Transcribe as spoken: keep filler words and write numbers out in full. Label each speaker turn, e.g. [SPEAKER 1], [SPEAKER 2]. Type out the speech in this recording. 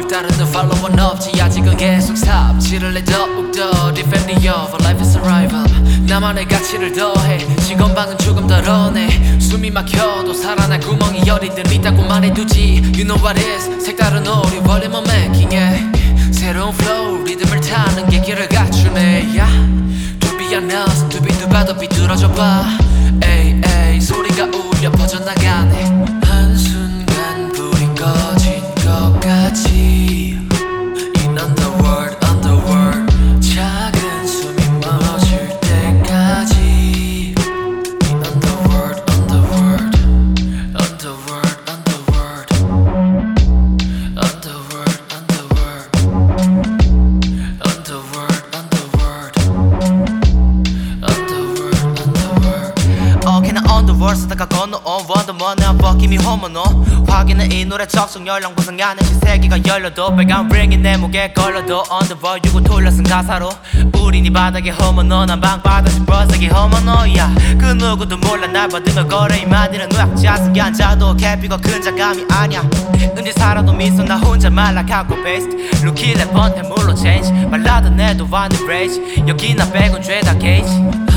[SPEAKER 1] 따르는 팔로워는 없지 아직은 계속 삽질을 해 더욱더 Defend the of life is survival 나만의 가치를 더해 시건방은 조금 덜어내 숨이 막혀도 살아날 구멍이 어디든 있다고 말해두지 You know what is 색다른 오류 볼륨을 making it 새로운 flow 리듬을 타는 게 길을 갖추네 yeah. 두비야 나서 두비두바 더 비뚤어져봐 에이 에이 소리가 울려 퍼져나가네 한순간 불이 꺼진 것 같이 In underworld underworld 작은 숨이 멎을 때까지 In underworld underworld underworld underworld underworld underworld underworld underworld underworld underworld
[SPEAKER 2] 어깨나 underworld 쓰다가 건너온 원더먼 내 벗김이 호모노 확인은 이 노래 적성 열랑 구성 안에 신세계가 열려도 빨간 ring이 내 목에 걸려도 underworld 유고 돌려쓴 가사로 우린 이 바닥에 호모노 난 방바닥에 버스기 호모노 야 그 누구도 몰라 날 받으며 걸어 이 마디는 노약자석에 앉아도 캐피가 큰 자감이 아냐 언제 살아도 미소 나 혼자 말라가고 베이스트 루키 랩번 해물로 change 말라도 내도 완전 rage 여기 나 빼곤 죄다 게이지